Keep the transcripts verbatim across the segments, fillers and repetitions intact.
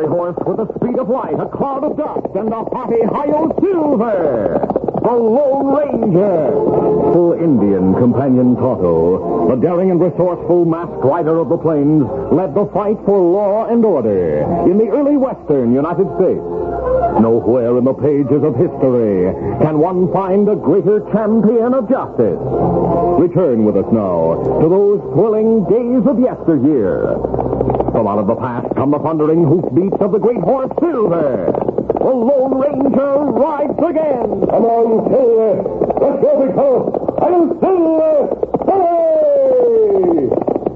fiery horse with the speed of light, a cloud of dust, and a hearty Hi-Yo Silver, the Lone Ranger. Full Indian companion Tonto, the daring and resourceful masked rider of the plains, led the fight for law and order in the early western United States. Nowhere in the pages of history can one find a greater champion of justice. Return with us now to those thrilling days of yesteryear. From out of the past come the thundering hoofbeats of the great horse Silver. The Lone Ranger rides again. Come on, Silver. Let's go, big fellow. I'm Silver. Hooray!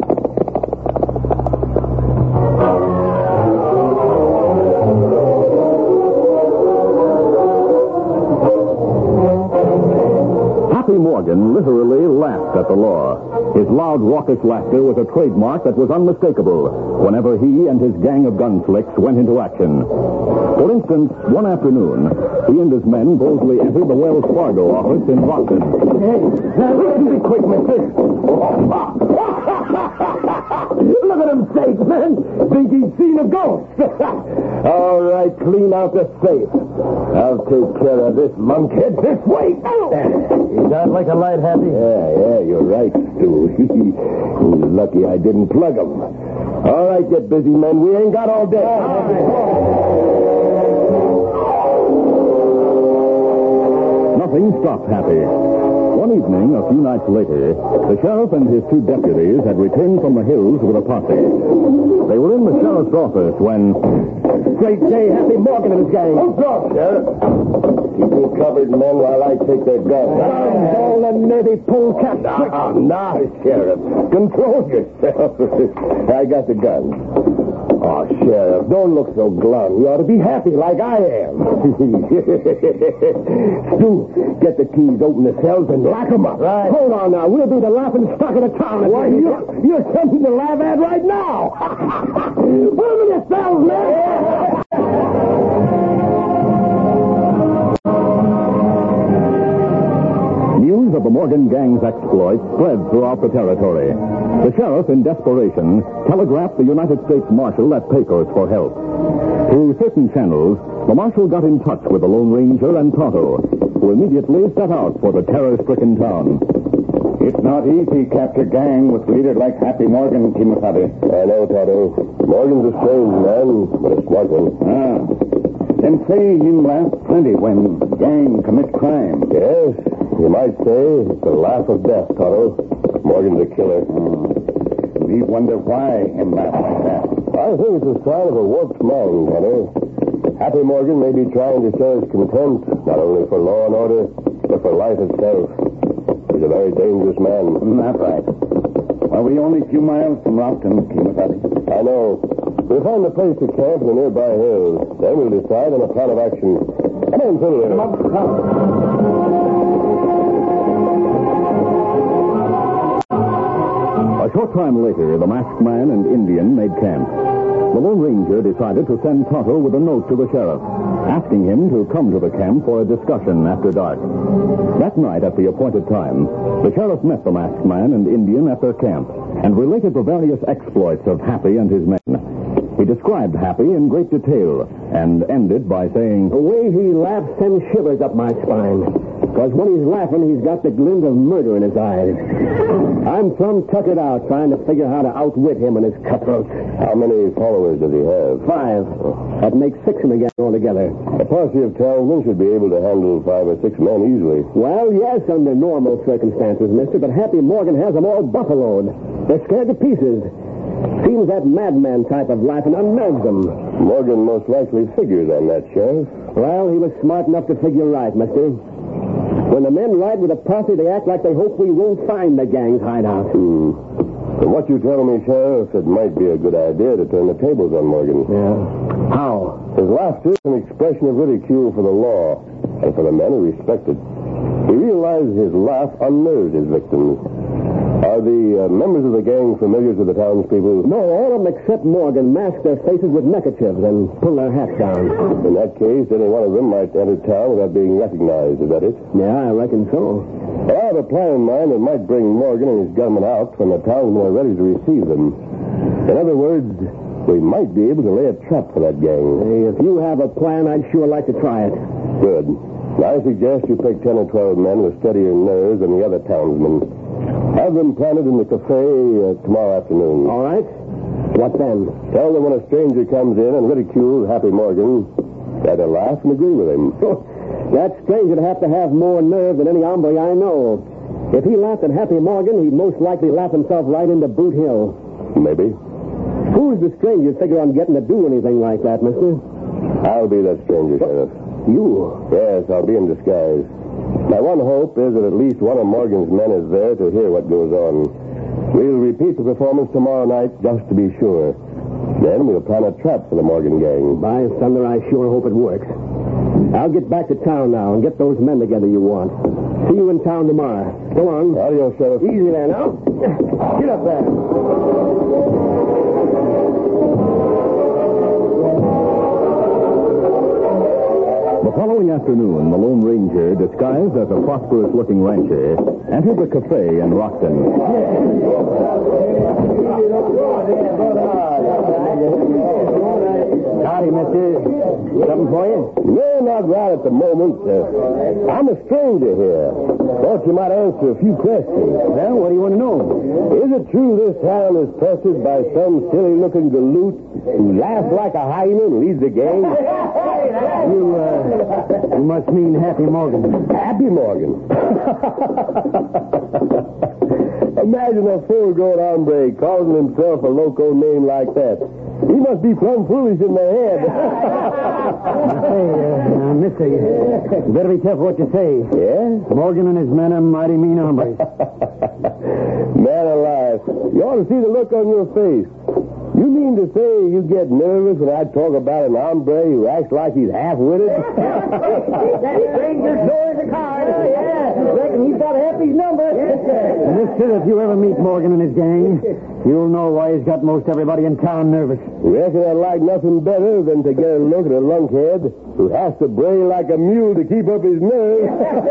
Morgan literally laughed at the law. His loud, raucous laughter was a trademark that was unmistakable whenever he and his gang of gunslicks went into action. For instance, one afternoon, he and his men boldly entered the Wells Fargo office in Rockton. Hey, now listen to me quick, mister. Look at him safe, man. Think he's seen a ghost. All right, clean out the safe. I'll take care of this monkhead this way. He's out like a light, Happy? Yeah, yeah, you're right, Stu. He's lucky I didn't plug him. All right, get busy, men. We ain't got all day. Nothing stopped Happy. One evening, a few nights later, the sheriff and his two deputies had returned from the hills with a posse. They were in the sheriff's office when... Great day, Happy Morgan and his gang. Hold on, Sheriff. Keep me covered, men, while I take their guns. All the nervy polecat tricks. No, no, Sheriff. Control yourself. I got the gun. Oh, Sheriff, don't look so glum. You ought to be happy like I am. Stu, get the keys, open the cells, and lock them up. Right. Hold on now. We'll be the laughing stock of the town. Why, you're, you're something to laugh at right now. Move in your cells, man. News of the Morgan gang's exploits spread throughout the territory. The sheriff, in desperation, telegraphed the United States Marshal at Pecos for help. Through certain channels, the Marshal got in touch with the Lone Ranger and Tonto, who immediately set out for the terror-stricken town. It's not easy to capture gang with leaders like Happy Morgan, Kimasabi. I know, Tonto. Morgan's a strange man, but a smart one. Ah. Then say him laugh plenty when gang commit crime. Yes, you might say it's the laugh of death, Tonto. Morgan's a killer. Oh. We wonder why him laugh like that. I think it's a sign of a warped mind, Tonto. Happy Morgan may be trying to show his contempt, not only for law and order, but for life itself. He's a very dangerous man. Mm, that's right. Well, we're only a few miles from Rockton, Kimasabi. I know. We'll find a place to camp in the nearby hills. Then we'll decide on a plan of action. Come on, Silver. Come on, come. A short time later, the masked man and Indian made camp. The Lone Ranger decided to send Tonto with a note to the sheriff, asking him to come to the camp for a discussion after dark. That night, at the appointed time, the sheriff met the masked man and Indian at their camp and related the various exploits of Happy and his men. He described Happy in great detail and ended by saying, The way he laughs sends shivers up my spine. Because when he's laughing, he's got the glint of murder in his eyes. I'm plumb tuckered out trying to figure how to outwit him and his cutthroats. How many followers does he have? Five. That makes six in the gang altogether. A posse of townsmen should be able to handle five or six men easily. Well, yes, under normal circumstances, mister, but Happy Morgan has them all buffaloed. They're scared to pieces. Seems that madman type of laughing unnerves them. Morgan most likely figured on that, Sheriff. Well, he was smart enough to figure right, mister. When the men ride with a posse, they act like they hope we won't find the gang's hideout. Hmm. From what you tell me, Sheriff, it might be a good idea to turn the tables on Morgan. Yeah. How? His laughter is an expression of ridicule for the law and for the men who respect it. He realizes his laugh unnerves his victims. Are the uh, members of the gang familiar to the townspeople? No, all of them except Morgan mask their faces with neckerchiefs and pull their hats down. In that case, any one of them might enter town without being recognized. Is that it? Yeah, I reckon so. Well, I have a plan in mind that might bring Morgan and his gunmen out when the townsmen are ready to receive them. In other words, We might be able to lay a trap for that gang. Hey, if you have a plan, I'd sure like to try it. Good. I suggest you pick ten or twelve men with steadier nerves than the other townsmen. Have them planted in the cafe uh, tomorrow afternoon. All right. What then? Tell them when a stranger comes in and ridicules Happy Morgan, that they'll laugh and agree with him. That stranger'd have to have more nerve than any hombre I know. If he laughed at Happy Morgan, he'd most likely laugh himself right into Boot Hill. Maybe. Who's the stranger figure on getting to do anything like that, mister? I'll be that stranger, Sheriff. You? Yes, I'll be in disguise. My one hope is that at least one of Morgan's men is there to hear what goes on. We'll repeat the performance tomorrow night just to be sure. Then we'll plan a trap for the Morgan gang. By thunder, I sure hope it works. I'll get back to town now and get those men together you want. See you in town tomorrow. Go on. Adios, Sheriff. Easy there now. Get up there. The following afternoon, the Lone Ranger, disguised as a prosperous-looking rancher, entered the cafe in Rockton. Howdy, mister. Something for you? No, not right at the moment. Uh, I'm a stranger here. Thought you might answer a few questions. Well, what do you want to know? Is it true this town is pestered by some silly-looking galoot who laughs like a hyena and leads the gang? You, uh, you must mean Happy Morgan. Happy Morgan? Imagine a full-grown hombre calling himself a loco name like that. He must be plumb foolish in the head. Hey, uh, now, mister, you better be careful what you say. Yeah? Morgan and his men are mighty mean hombres. Man alive. You ought to see the look on your face. You mean to say you get nervous when I talk about an hombre who acts like he's half-witted? That stranger's door is a card. Oh, yeah. Reckon he's got Happy's number. Mister, if you ever meet Morgan and his gang, you'll know why he's got most everybody in town nervous. Reckon I'd like nothing better than to get a look at a lunkhead who has to bray like a mule to keep up his nerve.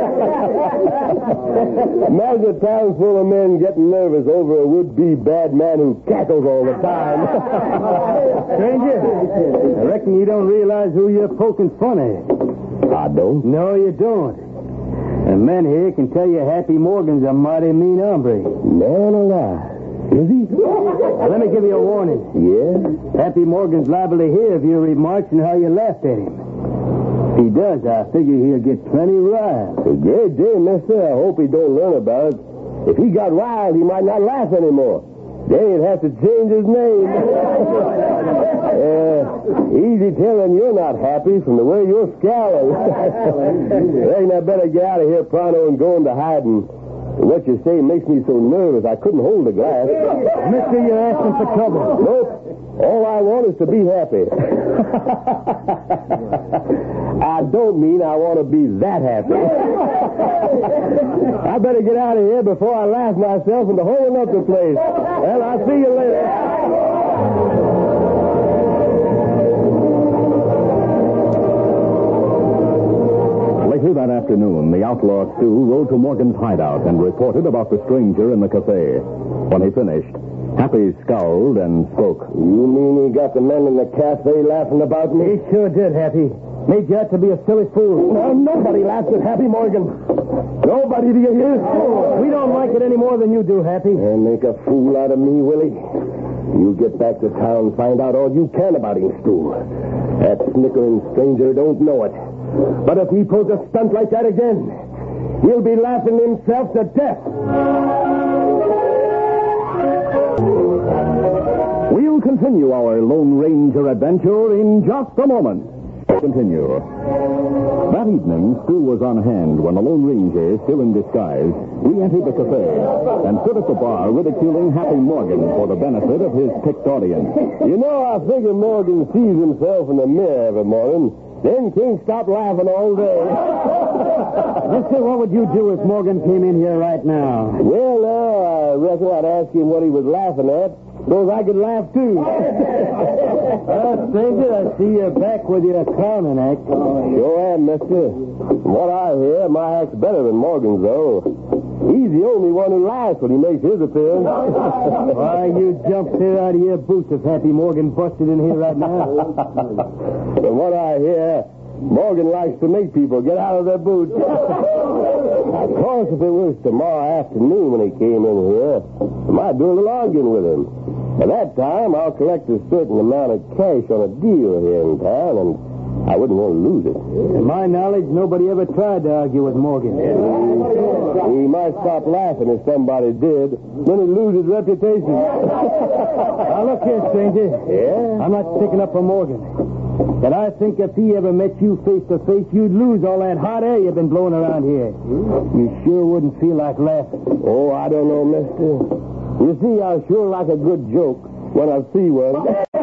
Imagine a town full of men getting nervous over a would-be bad man who cackles all the time. Stranger, I reckon you don't realize who you're poking fun at. I don't? No, you don't. The men here can tell you Happy Morgan's a mighty mean hombre. Man alive. Is he? Now, let me give you a warning. Yeah? Happy Morgan's liable to hear of your remarks and how you laughed at him. If he does, I figure he'll get plenty riled. A great day, mister. I hope he don't learn about it. If he got riled, he might not laugh anymore. Then he'd have to change his name. uh, easy telling you're not happy from the way you're scowling. Reckon I better get out of here pronto and go into hiding. What you say makes me so nervous I couldn't hold the glass. Mister, you're asking for trouble. Nope. All I want is to be happy. I don't mean I want to be that happy. I better get out of here before I laugh myself into holding up the place. Well, I'll see you later. Later that afternoon, the outlaw Stu rode to Morgan's hideout and reported about the stranger in the cafe. When he finished, Happy scowled and spoke. You mean he got the men in the cafe laughing about me? He sure did, Happy. Made you out to be a silly fool. Well, nobody laughs at Happy Morgan. Nobody, do you hear? We don't like it any more than you do, Happy. And make a fool out of me, Willie. You get back to town, find out all you can about him, Stu. That snickering stranger don't know it. But if he pulls a stunt like that again, he'll be laughing himself to death. We'll continue our Lone Ranger adventure in just a moment. Continue. That evening, Stu was on hand when the Lone Ranger, still in disguise, re-entered the cafe and stood at the bar ridiculing Happy Morgan for the benefit of his picked audience. You know, I figure Morgan sees himself in the mirror every morning, then can't stop laughing all day. Mister, what would you do if Morgan came in here right now? Well, now, I reckon I'd ask him what he was laughing at, so I could laugh, too. Well, stranger, I see you're back with your clowning act. Sure am, mister. From what I hear, my act's better than Morgan's, though. He's the only one who laughs when he makes his appearance. Why, you jump clear out of your boots if Happy Morgan busted in here right now. From what I hear, Morgan likes to make people get out of their boots. Of course, if it was tomorrow afternoon when he came in here, I might do a little arguing with him. By that time, I'll collect a certain amount of cash on a deal here in town, and I wouldn't want to lose it. To my knowledge, nobody ever tried to argue with Morgan. He might stop laughing if somebody did. Then he'd lose his reputation. Now, look here, stranger. Yeah? I'm not sticking up for Morgan. But I think if he ever met you face to face, you'd lose all that hot air you've been blowing around here. You sure wouldn't feel like laughing. Oh, I don't know, mister. You see, I sure like a good joke when I see one.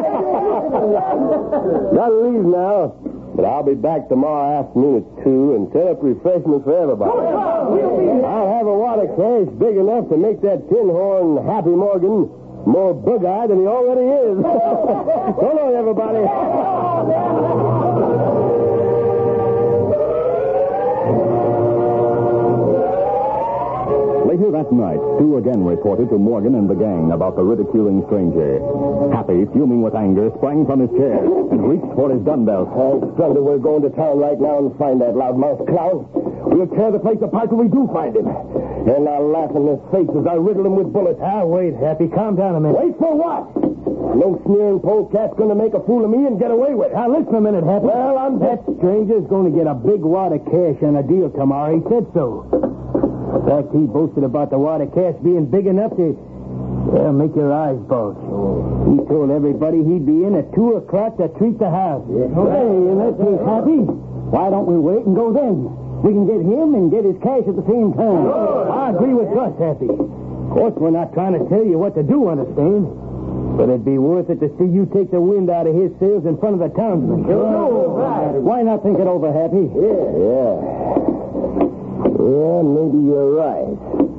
Gotta leave now. But I'll be back tomorrow afternoon at two and set up refreshments for everybody. I'll have a wad of cash big enough to make that tin horn Happy Morgan more bug-eyed than he already is. So long, everybody. Later that night, Stu again reported to Morgan and the gang about the ridiculing stranger. Happy, fuming with anger, sprang from his chair and reached for his gun belt. Thanks, Thunder, we're going to town right now and find that loudmouth clown. We'll tear the place apart till we do find him. And I'll laugh in his face as I riddle him with bullets. Ah, wait, Happy. Calm down a minute. Wait for what? No sneering polecat's going to make a fool of me and get away with it. Now, listen a minute, Happy. Well, I'm... That stranger's going to get a big wad of cash on a deal tomorrow. He said so. In fact, he boasted about the wad of cash being big enough to well, make your eyes bulge. He told everybody he'd be in at two o'clock to treat the house. Yeah. Hey, in that case, Happy, why don't we wait and go then? We can get him and get his cash at the same time. Sure. I agree with Gus, Happy. Of course, we're not trying to tell you what to do, understand? But it'd be worth it to see you take the wind out of his sails in front of the townsmen. Sure. Right. Why not think it over, Happy? Yeah, yeah. Yeah, maybe you're right.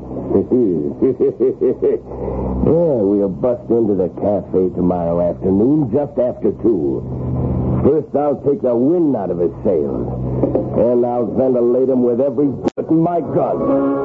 Yeah, we'll bust into the cafe tomorrow afternoon, just after two. First, I'll take the wind out of his sails. And I'll ventilate him with every bullet in my gun.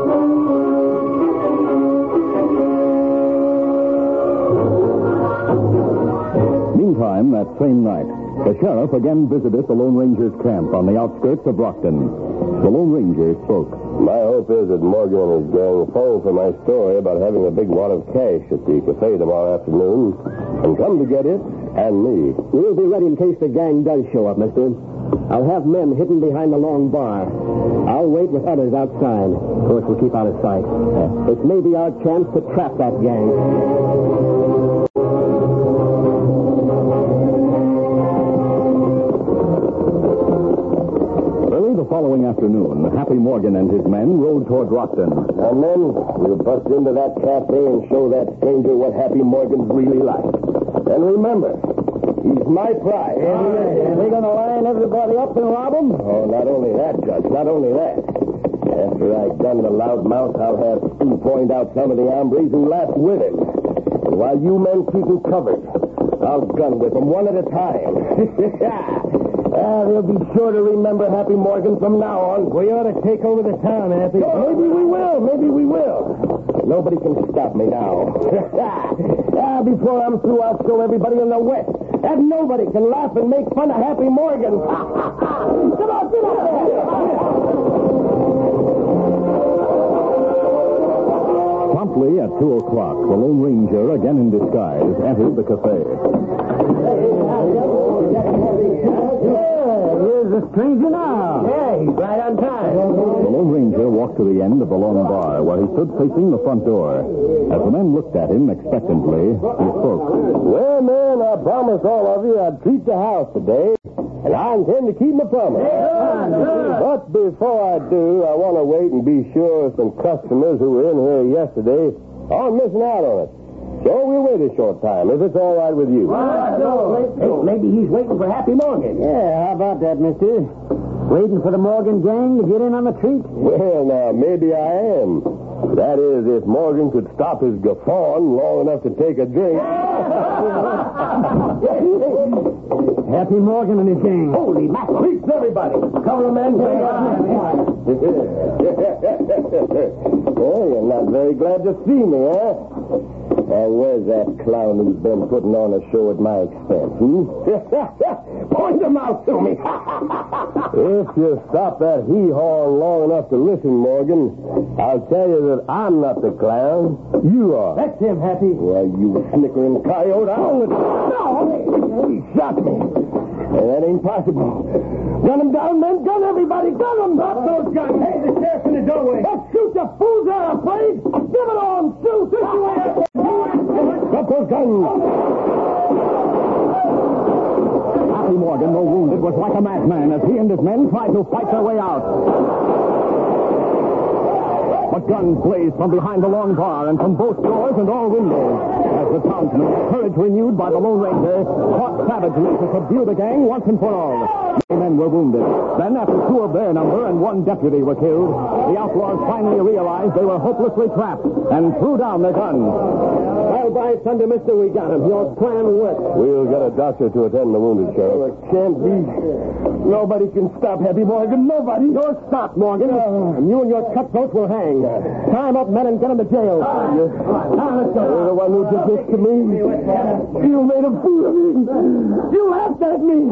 Meantime, that same night, the sheriff again visited the Lone Ranger's camp on the outskirts of Rockton. The Lone Ranger spoke. My hope is that Morgan and his gang fall for my story about having a big wad of cash at the cafe tomorrow afternoon and come to get it and me. We'll be ready in case the gang does show up, mister. I'll have men hidden behind the long bar. I'll wait with others outside. Of course, we'll keep out of sight. This may be our chance to trap that gang. The following afternoon, Happy Morgan and his men rode toward Rockton. And then we'll bust into that cafe and show that stranger what Happy Morgan's really like. And remember, he's my prize. Are they going to line everybody up and rob them? Oh, not only that, Judge, not only that. After I gun the loudmouth, I'll have Stu point out some of the hombres who laughed with him. And while you men keep him covered, I'll gun with them one at a time. Ah, they'll be sure to remember Happy Morgan from now on. We ought to take over the town, Happy. Maybe we will. Maybe we will. Nobody can stop me now. Ah, before I'm through, I'll show everybody in the West that nobody can laugh and make fun of Happy Morgan. Come on, get out there. Promptly at two o'clock, the Lone Ranger, again in disguise, entered the cafe. Here's the stranger now. Yeah, he's right on time. The Lone Ranger walked to the end of the long bar where he stood facing the front door. As the men looked at him expectantly, he spoke. Well, man, I promised all of you I'd treat the house today, and I intend to keep my promise. But before I do, I want to wait and be sure some customers who were in here yesterday aren't missing out on it. So we'll wait a short time, if it's all right with you. Hey, maybe he's waiting for Happy Morgan. Yeah, how about that, mister? Waiting for the Morgan gang to get in on the treat? Well, now, maybe I am. That is, if Morgan could stop his guffawing long enough to take a drink. Happy Morgan and his gang. Holy mackerel. Please, everybody. Cover the men. Oh, you're not very glad to see me, huh? Now, where's that clown who's been putting on a show at my expense, hmm? Point him out to me. If you stop that hee-haw long enough to listen, Morgan, I'll tell you that I'm not the clown. You are. That's him, Happy. Well, you snickering coyote, I'll... No! He shot me. Hey, that ain't possible. Gun him down, men. Gun everybody. Gun him. Drop those guns. Hey, the sheriff's in the doorway. Let's shoot the fools that are afraid. Give it on. Shoot. This way. Drop those guns. Happy Morgan, though wounded, was like a madman as he and his men tried to fight their way out. But guns blazed from behind the long bar and from both doors and all windows as the townsmen, courage renewed by the Lone Ranger, fought savagely to subdue the gang once and for all. Many men were wounded. Then, after two of their number and one deputy were killed, the outlaws finally realized they were hopelessly trapped and threw down their guns. Well, by thunder, mister, we got him. Your plan worked. We'll get a doctor to attend the wounded, Sheriff. It can't be. Nobody can stop Happy Morgan. Nobody. You're stopped, Morgan. Uh, and you and your cutthroats will hang. Tie him up, men, and get him to jail. Uh, you, now, let's go. You're the one who did this to me. You made a fool of me. You laughed at me.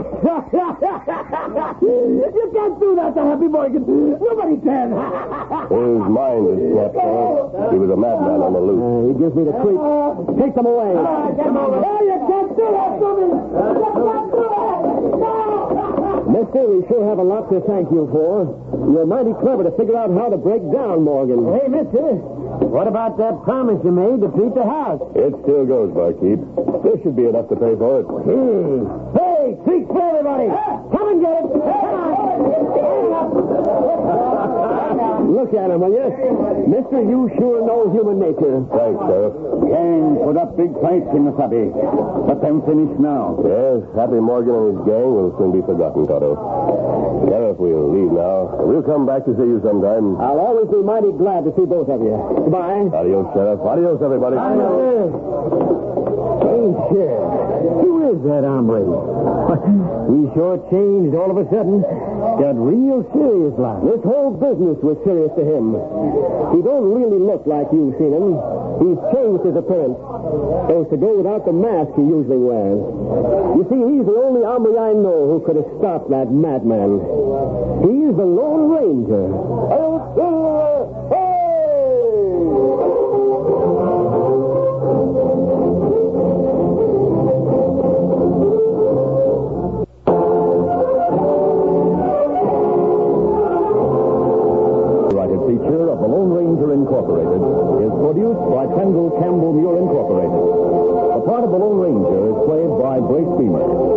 You can't do that to Happy Morgan. Nobody can. His mind is snapped, sir. He was a madman on the loose. Uh, he gives me the creep. Take them away. Uh, get them away. Oh, you can't do that to me. You can't do that. Mister, we sure have a lot to thank you for. You're mighty clever to figure out how to break down Morgan. Hey, mister, what about that promise you made to treat the house? It still goes, barkeep. There should be enough to pay for it. Hmm. Hey, treat for everybody. Come and get it. Come on. Look at him, will you? Mister, you sure know human nature. Thanks, Sheriff. Gang put up big fight, Kimasabi. But them finished now. Yes, Happy Morgan and his gang will soon be forgotten, Toto. Sheriff, we'll leave now. We'll come back to see you sometime. I'll always be mighty glad to see both of you. Goodbye. Adios, Sheriff. Adios, everybody. Adios. Hey, Sheriff, who is that hombre? He sure changed all of a sudden. Got real serious like. This whole business was serious to him. He don't really look like you've seen him. He's changed his appearance. So to go without the mask he usually wears. You see, he's the only hombre I know who could have stopped that madman. He's the Lone Ranger. Hey! Feature of the Lone Ranger Incorporated is produced by Kendall Campbell Muir Incorporated. The part of the Lone Ranger is played by Grace Beamer.